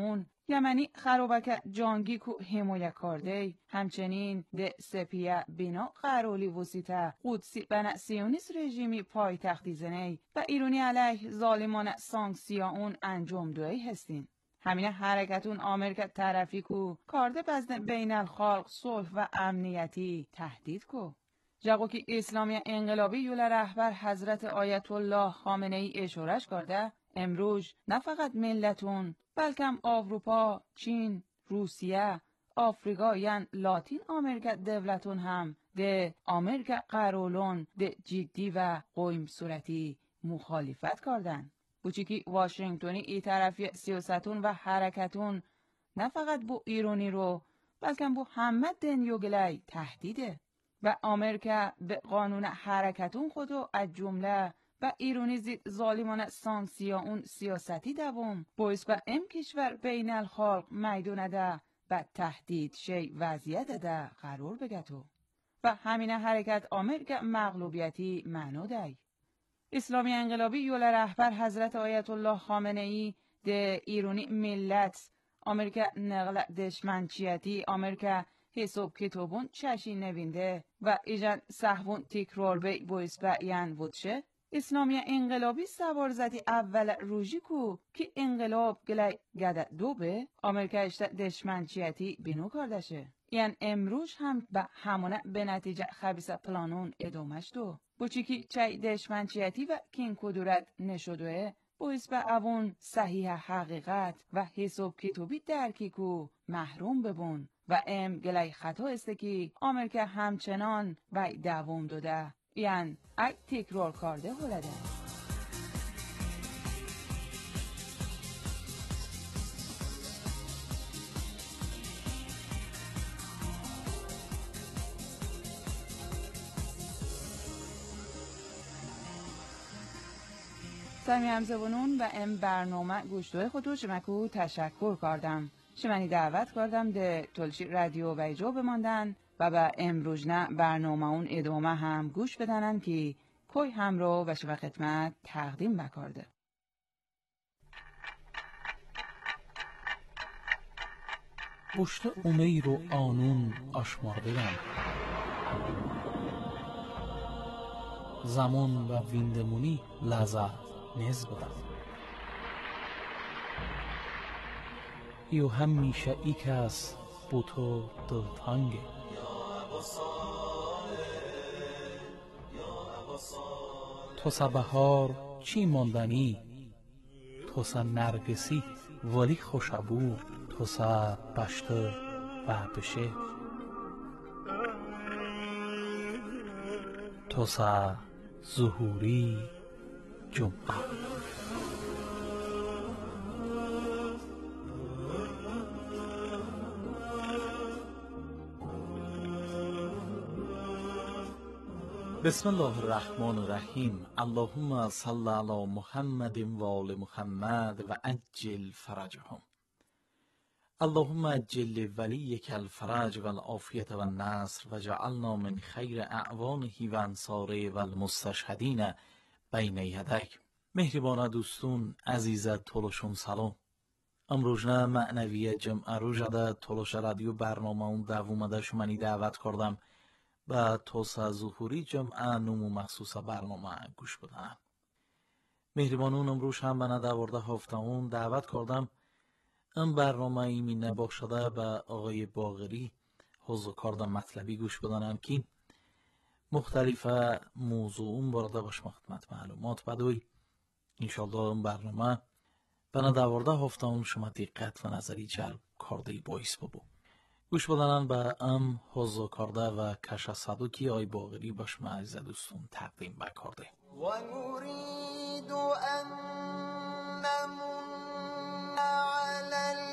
یمنی خروبک جانگی کو حمایه کارده همچنین ده سپیه بینا قرولی وسیطه قدسی بنا سیونیس رژیمی پای تختی زنی و ایرانی علیه ظالمان سانکسیون انجام دوی هستین. همین حرکتون آمریکا طرفی کو کارده بزن بین الخلق صلح و امنیتی تهدید کو. جاگو که اسلامی انقلابی یول رهبر حضرت آیت الله خامنه ای اشارش کرده امروز نه فقط ملتون بلکه اروپا، چین، روسیه، آفریقا یان لاتین آمریکا دولتون هم ده آمریکا قرولون ده جدی و قویم صورتی مخالفت کردن. بوچی که واشنگتنی ای طرفی سیاستون و حرکتون نه فقط بو ایرانی رو بلکه بو همه دنیو گلای تهدیده و آمریکا به قانون حرکتون خودو از جمله و ایرانی زید ظالمان سانکسیون سیاستی دوم باعث به ام کشور بین الخلق میدونه ده و تهدید شی وضعیت ده قرار بگتو و همین حرکت آمریکا مغلوبیتی معنو ده. اسلامی انقلابی یول رهبر حضرت آیت الله خامنه ای ده ایرانی ملت آمریکا نقل دشمنچیتی آمریکا حساب کتابون چشی نوینده و ایجان صحبون تکرار بی باعث بیان بودشه. اسلامی انقلابی سوار زدی اول روژی کو که انقلاب گلی گده دو به آمریکا اشتا دشمنچیتی بینو کردشه. یعنی امروز هم به همونه به نتیجه خبیث پلانون ادامش دو. بوچی که چای دشمنچیتی و کین کدورت نشدوه باعث به اوون صحیح حقیقت و حساب کتابی درکی کو محروم ببون و ام گلی خطا است که آمریکا همچنان و دوام داده یعنی ای تکرار کرده هلده. سمی همزبانون و ام برنامه گوشتوی خودو شمکو تشکر کردم. شمانی دعوت کردم ده تلشی رادیو و ایجا بماندن و به امروزنه برنامه اون ادامه هم گوش بدنن که کوی همرو و شما خدمت تقدیم بکرده. پشت امیر و آنون آشمارده‌ام زمان و ویندمونی لحظه نز بدم یو همیشه ای کس بو تو دلتنگه تو سه بهار چی ماندنی تو سه نرگسی ولی خوشبو تو سه بشت و بشه تو سه ظهوری جمعه بسم الله الرحمن الرحیم. اللهم صل علی محمد و آل محمد و عجل فرجهم. اللهم عجل ولیک الفرج و العافیت و النصر و جعلنا من خیر اعوانه و انصاره و المستشهدین بین یدیک. مهربان دوستون عزیز تولشون سلام. امروزنه معنوی جمعه رو جده تولش رادیو برنامه اون دوومده شمانی دعوت کردم و توسعه ظهوری جمعه نمو مخصوص برنامه گوش بدن. مهربانون امروز هم به ندورده هفته اون دعوت کردم این برنامه ایمی نباشده به آقای باقری حضور کردم مطلبی گوش بدنم که مختلف موضوعون برده باشم خدمت معلومات بدوی انشالله این برنامه به ندورده هفته اون شما دقت و نظری جلب کرده باعث ببو. گوش بدنن به ام حضور کرده و کش صدوکی آی باقری باش معزز دوستون تقدیم بکرده. و نريد ان نمن على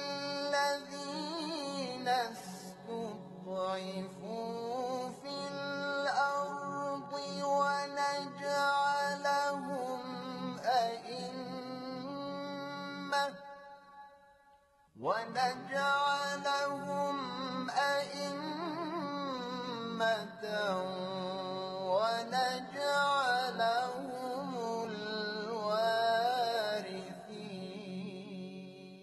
الذين استضعفوا في الارض ونجعلهم ائمه ونجعلهم أئمة ونجعلهم الوارثين.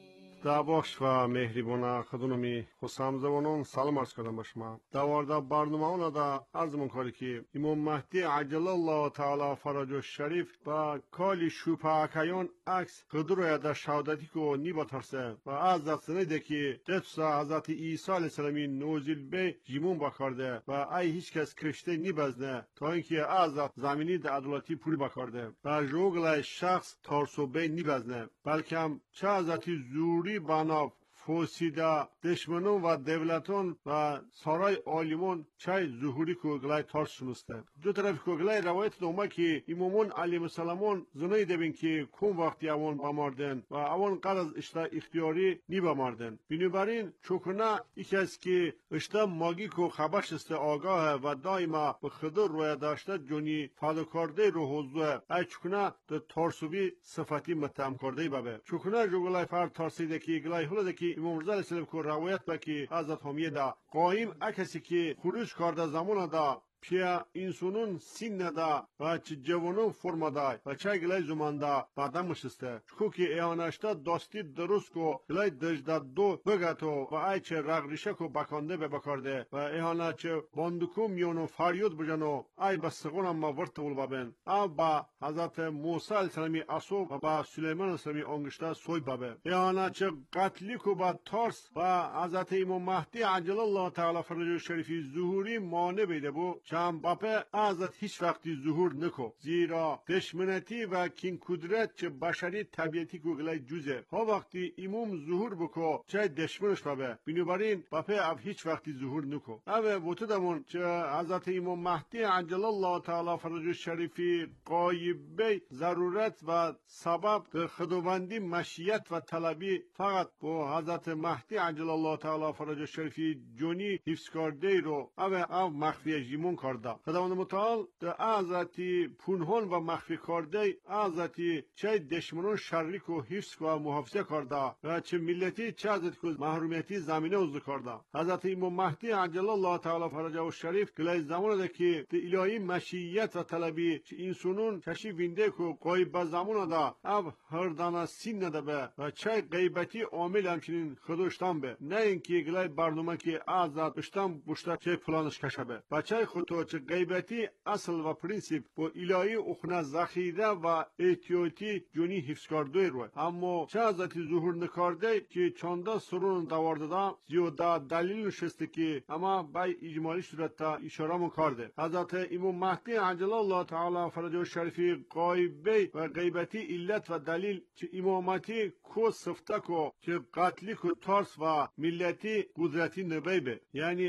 دعواش و مهریبانه خدونمی خسام زبانون سلام عرض کردم به شما. دوارده برنامه اونا دا عرضمون کاری که امام مهدی عجل الله تعالی فرج شریف با کالی شوپاکیان عکس قدر در شهادتی کو نیبا ترسه و از دستنیده که دفسا حضرت عیسی علیه السلامی نوزیل به جیمون بکارده و ای هیچ کس کرشته نیبزنه تا اینکه از زمینی در عدالتی پولی بکارده و جوگل شخص تارسو به نیبزنه بلکه هم چه حضرت زوری بناف فوسیدا دشمنون و دولتون و سارای عالمون چای ظهوری کوگلای تارس شنسته. دو طرف کوگلای روایت دوما که امامون علیهم السلامون زنای دبین که کم وقتی اوان بماردن و اوان قد از اشتا اختیاری نی بماردن. بنابراین چوکنا یکی از که اشتا ماگی کو خبرش است آگاه و دائما به خدر روی داشته جونی فادکارده رو حضوه ای چوکنا ده تارسوبی صفتی متهم کرده بابه. چوکنا جوگلای فر تارسیده که گلای هلده که امام رضا علیه السلام کو روایت با که حضرت حمیه دا قایم اکسی که خروج کرده زمان دا پیا انسانون سین ندا و چه جوانون فرما دا و چه گلای زمان دا بعدم مشسته چکو که ایانشتا داستی درست کو گلای دجده دو بگتو و ای چه رغریشه کو بکانده به بکارده و ایانا چه باندکو میونو فریاد بجنو ای بسقون اما ورطول بابن او با حضرت موسی علیه السلامی اصو و با سلیمان علیه السلامی انگشتا سوی بابه ایانا چه قتلی کو با تارس و حضرت امام مهدی عجل الله تعالی فرج شریفی ظهوری مانع بیده بو چند باپه ازت هیچ وقتی ظهور نکو زیرا دشمنتی و کین کدرت چه بشری طبیعتی کوگلای جوزه ها وقتی امام ظهور بکو چه دشمنش بابه بنابراین باپه اب هیچ وقتی ظهور نکو اوه وطدمون چه حضرت امام مهدی عجل الله تعالی فرج شریفی قایبه ضرورت و سبب به خداوندی مشیت و طلبی فقط با حضرت مهدی عجل الله تعالی فرج شریفی جونی حفظ کرده رو اوه او مخفی جیمون کرده خداوند متعال در حضرت پنهان و مخفی کرده حضرت چه دشمنان شریک و حفظ و محافظه کرده و چه ملتی چه حضرت که محرومیتی زمینه وضع کرده حضرت امام مهدی عجل الله تعالی فرجه و شریف گلای زمان ده که ده الهی مشیت و طلبی چه انسانون کشی وینده که قایب زمان ده اب هر دانه سین نده به و چه غیبتی عامل همچنین خودشتان به نه اینکه گلای برنامه که آزاد بشتم بشته چه پلانش کشه به و چه خودتو چه غیبتی اصل و پرینسیپ با الهی اخنه ذخیره و احتیاطی جونی حفظ کرده رو اما چه حضرت ظهور نکرده که چانده سرون دوارده دا زیاده دلیل نشسته که اما بای اجمالی صورت تا اشاره من کرده حضرت امام مهدی عجل الله تعالی فرجه شریفی غایبه و غیبتی علت و دلیل چه امامتی کو صفته کو چه قتلی کو ترس و ملتی قدرتی نبیبه یعنی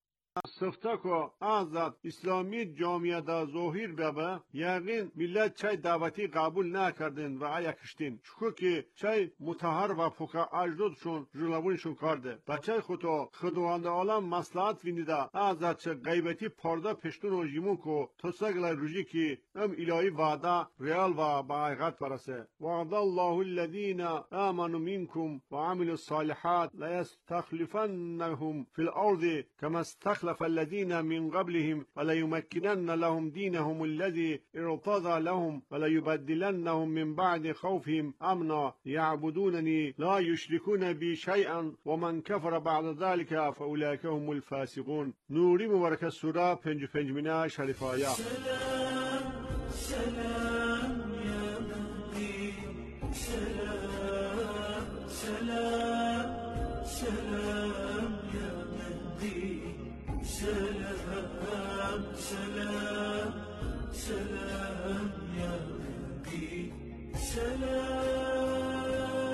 صفته که آزاد اسلامی جامعه دا ظاهر بابه یقین ملت چای دعوتی قبول نکردن و آیا کشتین چکو که چای متحر و پوکا اجدادشون جلوونشون کرده و چای خودو خداوند عالم مصلحت وینیده آزاد چه غیبتی پارده پشتون و جیمون که تساگل روژی که ام الهی وعده ریال و با حقیقت برسه وعد الله الذین آمنوا منکم و عملوا الصالحات لیستخلفنهم فی الارض کما استخلف الذين من قبلهم وليمكنن لهم دينهم الذي ارتضى لهم وليبدلنهم من بعد خوفهم امنا يعبدونني لا يشركون بي شيئا ومن كفر بعد ذلك فاولئك هم الفاسقون نوری مبارک سوره پنج پنج مینه شریف آیه سلام سلام يا مهدي سلام سلام سلام يا مهدي سلام سلام سلام يا مهدي سلام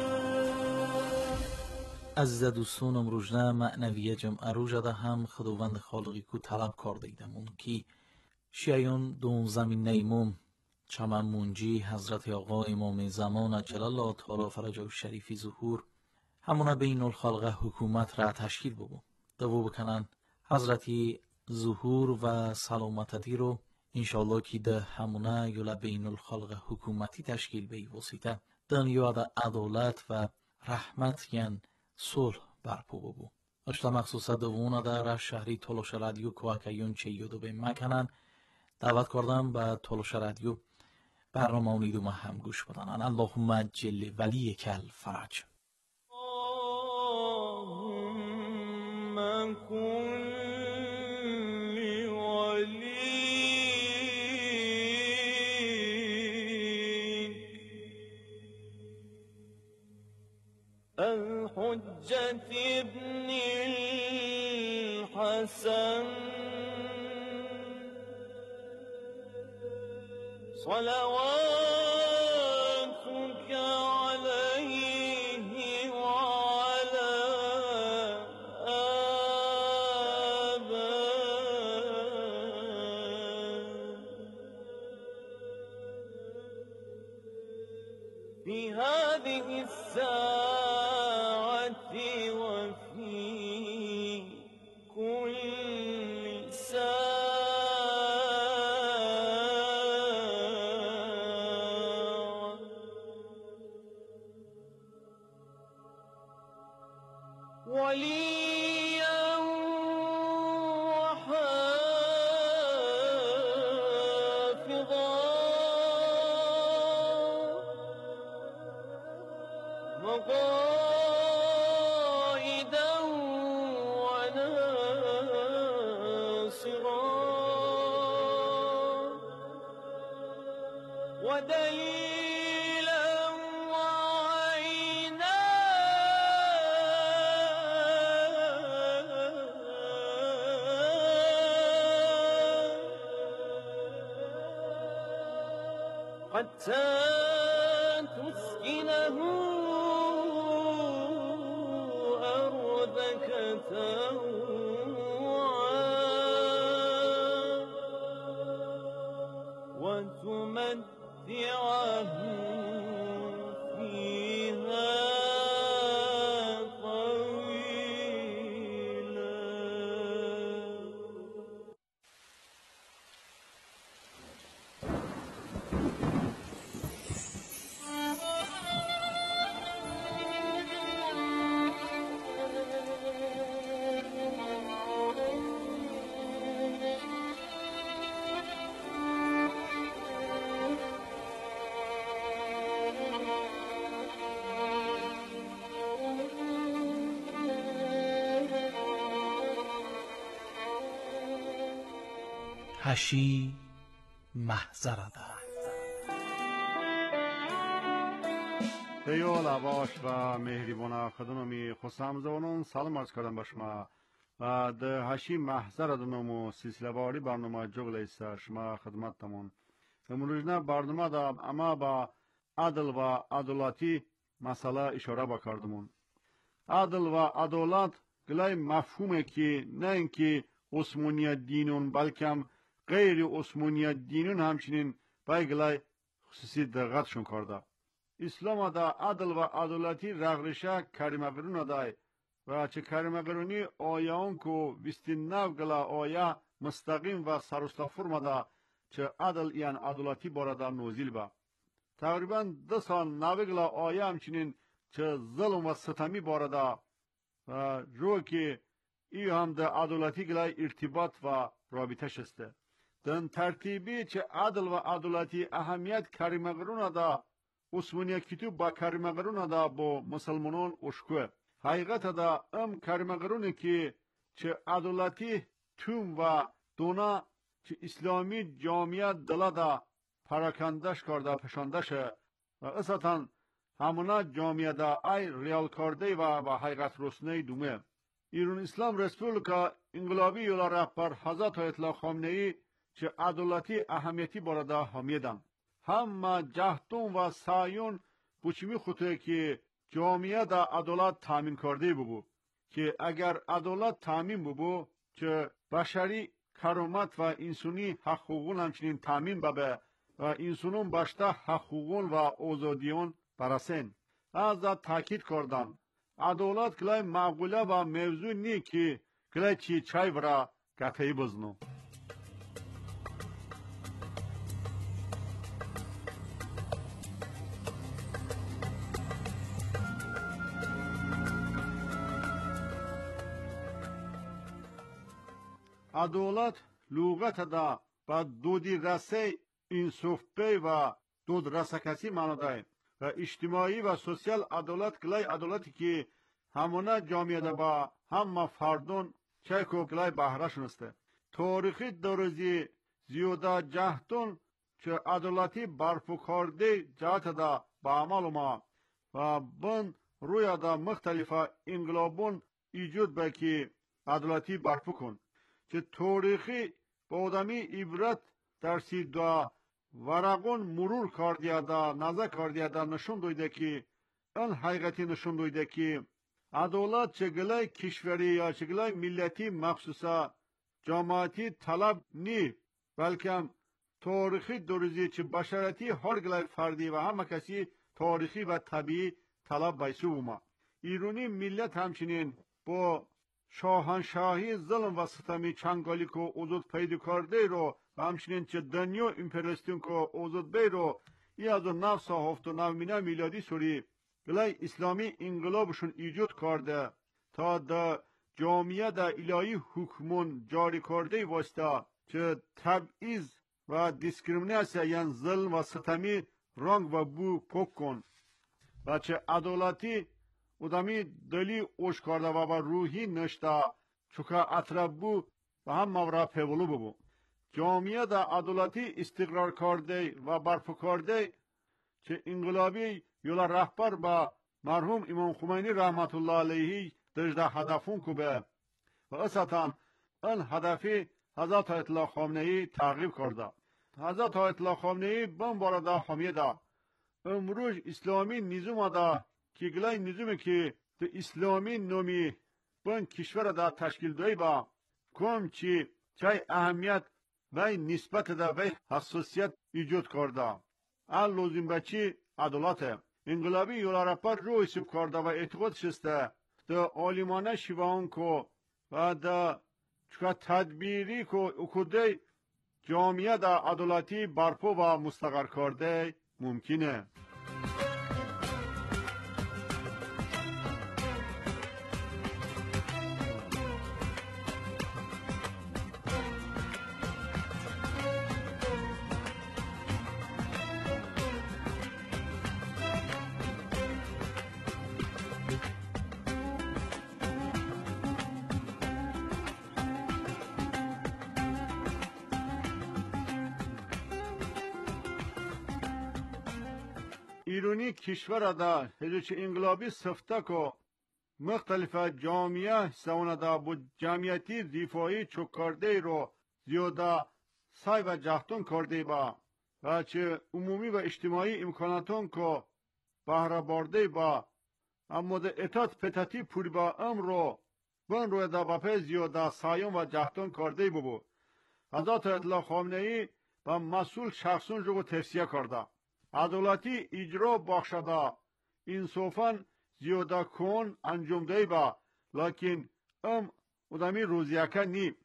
از دوستانم روزنه معنویه جمع روزده هم خداوند خالقی کو طلب کرده ایدم اون کی شیعیان دون زمین نیموم چمن منجی حضرت آقا امام زمان عجل الله تعالی فرجه و شریفی ظهور همونه بین الخلق حکومت را تشکیل ببو دو بکنن حضرتی ظهور و سلامتی رو انشالله که ده همونه یولا بین الخلق حکومتی تشکیل بی وسیطه دنیا ده عدالت و رحمت ین صلح برپو ببو اشتا مخصوصا دوونه در شهری تولوش رادیو کوکیون چه یودو به مکنن دعوت کردم به تولوش رادیو برنامه اونیدو ما هم گوش بدنن اللهم جل ولی کل فرج كل ولي الحجة ابن الحسن صلواتك عليه وعلى آبائه في هذه الساعة وفي كل ساعة وليا وحافظا وقائدا وناصرا ودليلا وعينا حتى تسكنه أرضك طوعا وتمتعه فيها طويلا. هشی محضرده دیو لواش و مهریبان خدممی خسام زبانون سلام عرض کردم به شما و ده هشی محضر دنمو سلسله واری برنامه جغل ایست شما خدمت تمون امروزنه برنامه دا اما با عدل و عدالتی مسئله اشاره بکردمون. عدل و عدالت گلای مفهومه که نه اینکه عثمانیت دینون بلکه غیر عثمانیت دینون همچنین بای گلای خصوصی دقتشون کرده. اسلام دا عدل و عدالتی رغرشه کریمه قرون دای و چه کریمه قرونی آیان کو ویستی نو گلا آیا مستقیم و سرستا فرم دا چه عدل یعن عدالتی بارده نوزیل با. تقریبا دو سال نو گلا آیا همچنین چه ظلم و ستمی بارده و رو که ای هم دا عدالتی گلای ارتباط و رابطه شسته. دن ترتیبی چه عدل و عدالتی اهمیت کریمه قرون دا عثمانی کتاب با کریمه قرون دا با مسلمانان اشکوه. حقیقت دا ام کریمه قرونه که چه عدالتی توم و دونا چه اسلامی جامعه دلا دا پراکندش کرده پشاندش و اصلا همونا جامعه دا ای ریال کرده و با حقیقت رسنه دومه. ایران اسلام رسپولیکا انقلابی یولا رهبر حضرت آیت الله خامنه‌ای چه عدالتی اهمیتی بارده حامیدن. همه جهتون و سعیون بچمی خطه که جامعه دا عدالت تامین کرده ببو که اگر عدالت تامین ببو که بشری کرامت و انسانی حقوقون همچنین تامین ببه و انسانون باشته حقوقون و آزادیون برسن. از تاکید کردن عدالت کلای معقوله و موضوع نی که کلای چی چای برا گتهی بزنو. عدالت لغت دا با دودی رسه انصاف پی و دود رسه کسی معنی داره و اجتماعی و سوسیال عدالت کلای عدالتی که همونه جامعه دا با همه فردون چه کوکلای بهره شنسته تاریخی درزی زیودا جهتون چه عدالتی برپو کرده جهت دا با عمل ما و بند روی دا مختلف انقلابون ایجود بکی عدالتی برپو کن چه تاریخی با آدمی عبرت درسی دا ورقون مرور کردیه دا نظر کردیه دا نشون دویده که این حقیقتی نشون دویده که عدالت چگلای کشوری یا چگلای ملتی مخصوصا جامعاتی طلب نی بلکه تاریخی درزی چه بشرتی هر گلای فردی و همه کسی تاریخی و طبیعی طلب بایسو بوما ایرانی ملت همچنین با شاهنشاهی ظلم و ستمی چنگالی که اوزود پیدا کرده رو و همچنین چه دنیا امپریالیستون که اوزود بی رو ای از نو سا هفت و نو مینه میلادی سوری گلای اسلامی انقلابشون ایجاد کرده تا دا جامعه دا الهی حکمون جاری کرده واسطه چه تبعیض و دیسکریمیناسیون یعنی ظلم و ستمی رنگ و بو پاک کن و چه عدالتی ادامی دلی اوش کرده و با روحی نشته چوکا اطراب بو و هم مورا پیولو ببو جامعه دا عدالتی استقرار کرده و برپا کرده چه انقلابی یولا رهبر با مرحوم امام خمینی رحمت الله علیه دجده هدفون کبه و اساساً این هدفی حضرت آیت الله خامنه‌ای تعقیب کرده حضرت آیت الله خامنه‌ای بم بارده حمیده امروز اسلامی نظام دا که گلای نظامی که ده اسلامی نومی بن کشور دا تشکیل دایی با کم چی چای اهمیت و نسبت دا و حساسیت ایجاد کرده ال لازم بچی عدالت انقلابی یولا رپر رو حساب کرده و اعتقاد شسته ده عالمانه شیوان کو و ده چکا تدبیری کو اکوده جامعه دا عدالتی برپا و مستقر کرده ممکنه ایرانی کشور دا هجوچ انقلابی سفته که مختلف جامعه سوانه دا بود جمعیتی دفاعی چک کرده رو زیاده سای و جهتون کرده با و چه عمومی و اجتماعی امکاناتون که بهره برده با اما دا اطاعت پتاتی پوری با امرو بن روی دا بپه زیاده سایون و جهتون کرده ببو حضرت آیت الله خامنه‌ای با مسئول شخصون رو توصیه کرده عدالتی اجرا بخشده انصافاً زیاده کن انجام ده با لیکن ام ادامی روزیکه نی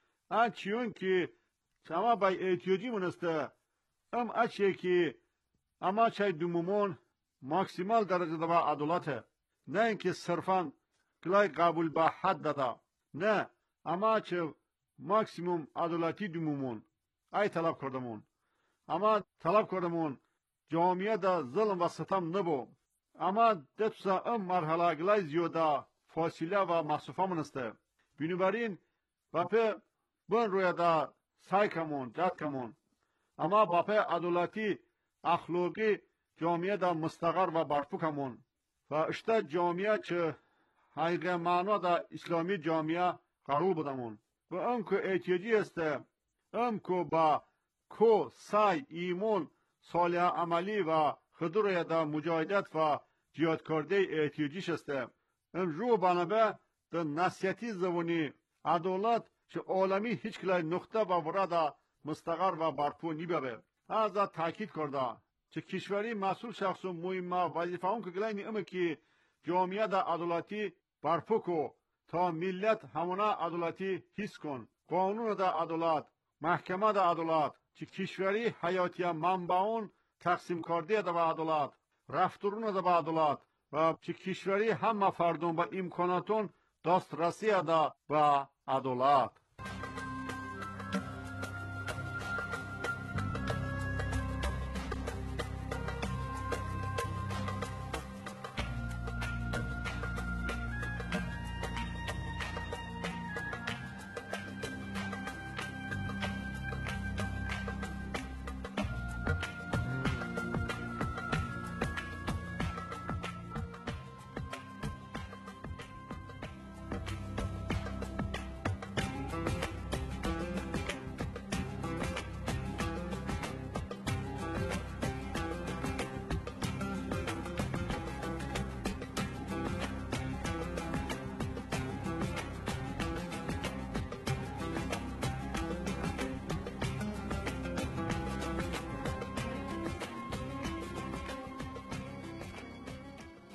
اچیون که شما بای احتیاجی منسته ام اچیه که اما چای دومومون ماکسیمال درجه ده با عدالته نه اینکه صرفاً کلای قبول به حد داده نه اما چه ماکسیموم عدالتی دومومون ای طلب کردمون اما طلب کردمون جامعه دا ظلم و ستم نبو اما دتوسا ام مرحله گلای زیاده فاصله و مصفه منسته بنابراین باپه بن روی دا سعی کمون جد کمون اما باپه عدالتی اخلاقی جامعه دا مستقر و برپو کمون و اشته جامعه چه حقیقه معنا دا اسلامی جامعه قرار بدمون و ام که احتیاجی استه ام که با کو سعی ایمون صالح عملی و خدور دا مجاهدت و جهاد کرده احتیاجیش استه ام رو بنابه دا نصیحتی زبانی عدالت چه عالمی هیچ کلای نقطه و ورده مستقر و برپو نیبه از دا تاکید کرده چه کشوری مسئول شخص و مهمه وظیفه اون که گلای نیمه که جامعه دا عدالتی برپو کو تا ملت همونه عدالتی حس کن قانون دا عدالت محکمه دا عدالت چه کشوری حیاتی منبعون تقسیم کرده دا به عدالت رفتارون دا به عدالت و چه کشوری همه فردون با امکاناتون دسترسی دا به عدالت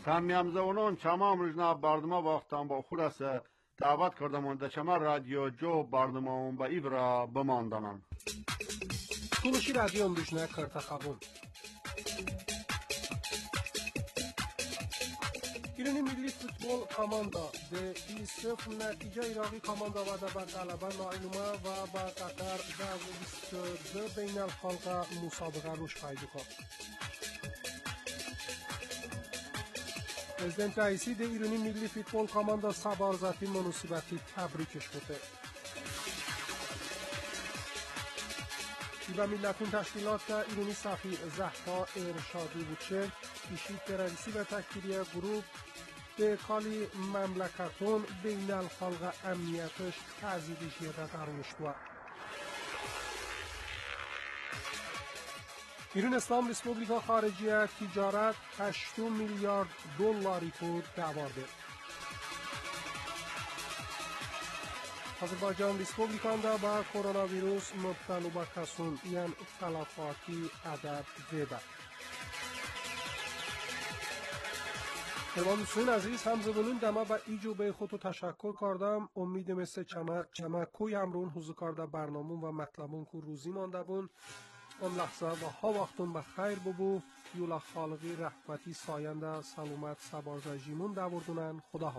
تمیم زونون چمام روزنا برنامه وقتان با خودس دعوت کردم در چما رادیو جو برنامه با ایبرا بماندنم. تولشی رادیو امروزنه کرتا خبون. ایرانی ملی فوتبال کاماندا به ایسف نتیجه ایراقی کاماندا و در غلبه نایلومه و با قطر در بیست و دو بین الخلق مسابقه روش پیدا کرد. پرزیدنت رئیسی ده ایرانی ملی فوتبال کاماندا سوار ذاتی مناسبتی تبریکش بوده. و ملتون تشکیلات ایرانی صفی زهرا ارشادی بودچه ایشی ترانسی و تکتیری گروه به کالی مملکتون بین الخلق امنیتش تعزیدی شیده درونش بود. ایران اسلام ریسپوبلیکا خارجیه تجارت هشت میلیارد دلاری بود دوارده. آذربایجان ریسپوبلیکان دا با کرونا ویروس مبتلا به کسون یعنی تلفاتی عدد زیده. امام سون عزیز همزبونون دما با ایجو به خودتو تشکر کردم. امید مثل چما چما کوی امرون حضور کرده برنامه و مطلبون که روزی مانده بون. اون لحظه و ها وقتون بخیر ببو. یولا خالقی رحمتی ساینده سلامت سبارزه جیمون دوردونن. خدا حافظ.